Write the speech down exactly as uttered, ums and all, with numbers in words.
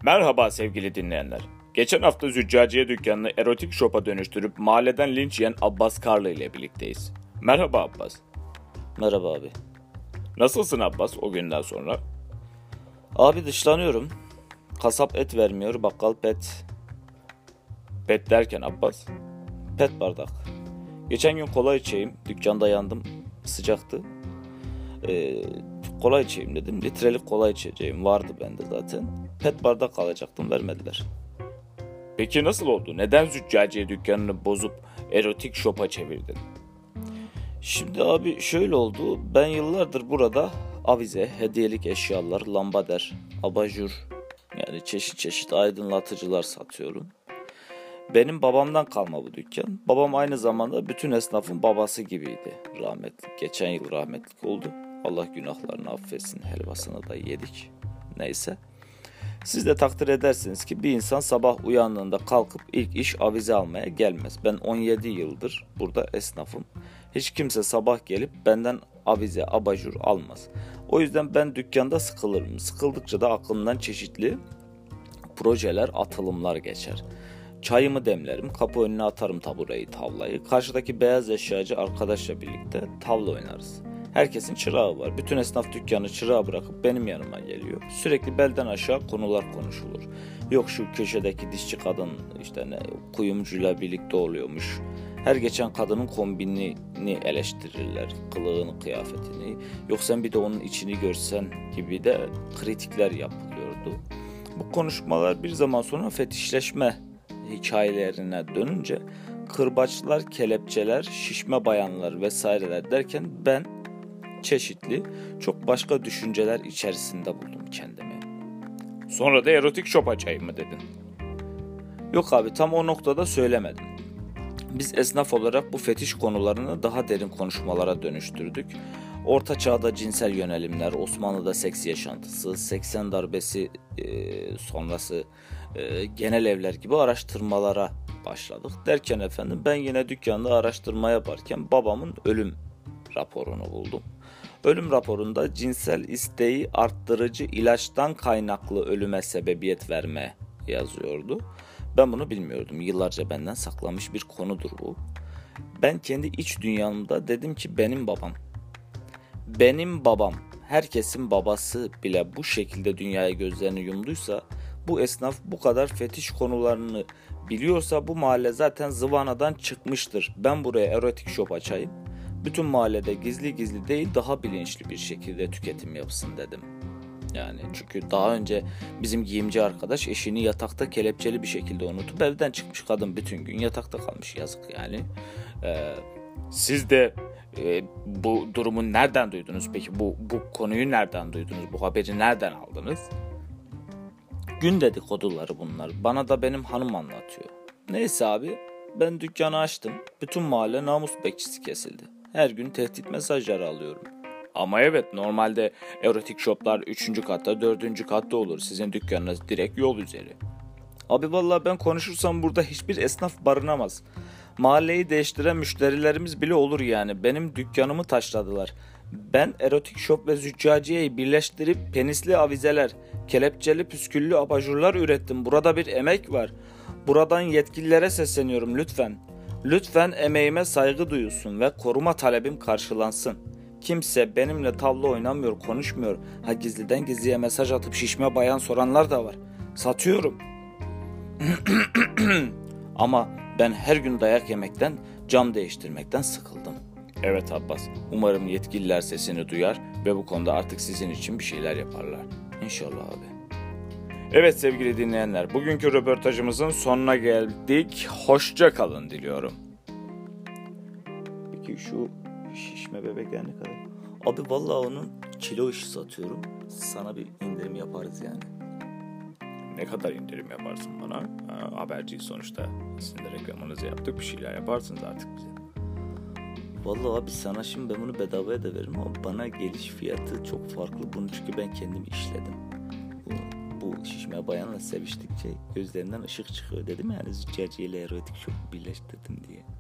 Merhaba sevgili dinleyenler. Geçen hafta züccaciye dükkanını erotik shop'a dönüştürüp mahalleden linç yiyen Abbas Karlı ile birlikteyiz. Merhaba Abbas. Merhaba abi. Nasılsın Abbas o günden sonra? Abi dışlanıyorum. Kasap et vermiyor, bakkal pet. Pet derken Abbas? Pet bardak. Geçen gün kola içeyim. Dükkanda yandım. Sıcaktı. Ee, kola içeyim dedim. Litrelik kola içeceğim. Vardı bende zaten. Pet bardak alacaktım. Vermediler. Peki nasıl oldu? Neden züccaciye dükkanını bozup erotik shop'a çevirdin? Şimdi abi şöyle oldu. Ben yıllardır burada avize, hediyelik eşyalar, lambader, abajur, yani çeşit çeşit aydınlatıcılar satıyorum. Benim babamdan kalma bu dükkan. Babam aynı zamanda bütün esnafın babası gibiydi. Rahmetli. Geçen yıl rahmetlik oldu. Allah günahlarını affetsin. Helvasını da yedik. Neyse. Siz de takdir edersiniz ki bir insan sabah uyandığında kalkıp ilk iş avize almaya gelmez. Ben on yedi yıldır burada esnafım. Hiç kimse sabah gelip benden avize, abajur almaz. O yüzden ben dükkanda sıkılırım. Sıkıldıkça da aklımdan çeşitli projeler, atılımlar geçer. Çayımı demlerim, kapı önüne atarım tabureyi, tavlayı. Karşıdaki beyaz eşyacı arkadaşla birlikte tavla oynarız. Herkesin çırağı var. Bütün esnaf dükkanı çırağı bırakıp benim yanıma geliyor. Sürekli belden aşağı konular konuşulur. Yok şu köşedeki dişçi kadın işte ne kuyumcuyla birlikte oluyormuş. Her geçen kadının kombinini eleştirirler. Kılığını, kıyafetini. Yok sen bir de onun içini görsen gibi de kritikler yapılıyordu. Bu konuşmalar bir zaman sonra fetişleşme hikayelerine dönünce kırbaçlar, kelepçeler, şişme bayanlar vesaireler derken ben çeşitli çok başka düşünceler içerisinde buldum kendimi. Sonra da erotik shop açayım mı dedin? Yok abi tam o noktada söylemedim. Biz esnaf olarak bu fetiş konularını daha derin konuşmalara dönüştürdük. Orta çağda cinsel yönelimler, Osmanlı'da seks yaşantısı, seksen darbesi e, sonrası e, genel evler gibi araştırmalara başladık. Derken efendim ben yine dükkanda araştırma yaparken babamın ölüm raporunu buldum. Ölüm raporunda cinsel isteği arttırıcı ilaçtan kaynaklı ölüme sebebiyet verme yazıyordu. Ben bunu bilmiyordum. Yıllarca benden saklamış bir konudur bu. Ben kendi iç dünyamda dedim ki benim babam. Benim babam, herkesin babası bile bu şekilde dünyaya gözlerini yumduysa, bu esnaf bu kadar fetiş konularını biliyorsa bu mahalle zaten zıvanadan çıkmıştır. Ben buraya erotik shop açayım. Bütün mahallede gizli gizli değil daha bilinçli bir şekilde tüketim yapsın dedim. Yani çünkü daha önce bizim giyimci arkadaş eşini yatakta kelepçeli bir şekilde unutup evden çıkmış, kadın bütün gün yatakta kalmış, yazık yani. Ee, siz de e, bu durumu nereden duydunuz peki? Bu, bu konuyu nereden duydunuz? Bu haberi nereden aldınız? Gün dedikoduları bunlar. Bana da benim hanım anlatıyor. Neyse abi ben dükkanı açtım. Bütün mahalle namus bekçisi kesildi. Her gün tehdit mesajları alıyorum. Ama evet normalde erotik shoplar üçüncü katta, dördüncü katta olur. Sizin dükkanınız direkt yol üzeri. Abi vallahi ben konuşursam burada hiçbir esnaf barınamaz. Mahalleyi değiştiren müşterilerimiz bile olur yani. Benim dükkanımı taşladılar. Ben erotik shop ve züccaciyeyi birleştirip penisli avizeler, kelepçeli püsküllü abajurlar ürettim. Burada bir emek var. Buradan yetkililere sesleniyorum lütfen. Lütfen emeğime saygı duyulsun ve koruma talebim karşılansın. Kimse benimle tavla oynamıyor, konuşmuyor. Ha gizliden gizliye mesaj atıp şişme bayan soranlar da var. Satıyorum. Ama ben her gün dayak yemekten, cam değiştirmekten sıkıldım. Evet Abbas, umarım yetkililer sesini duyar ve bu konuda artık sizin için bir şeyler yaparlar. İnşallah abi. Evet sevgili dinleyenler, bugünkü röportajımızın sonuna geldik. Hoşça kalın diliyorum. Peki şu şişme bebekler ne kadar? Abi vallahi onun kilo işi satıyorum. Sana bir indirim yaparız yani. Ne kadar indirim yaparsın bana? Ha, haberciyiz sonuçta. Sizin de reklamınızı yaptık. Bir şeyler yaparsınız artık bize. Vallahi abi sana şimdi ben bunu bedavaya da veririm ama bana geliş fiyatı çok farklı. Bunu çünkü ben kendim işledim. Bu, bu şişme bayanla seviştikçe gözlerinden ışık çıkıyor dedim yani züccaciyeyle erotik shop birleştirdim diye.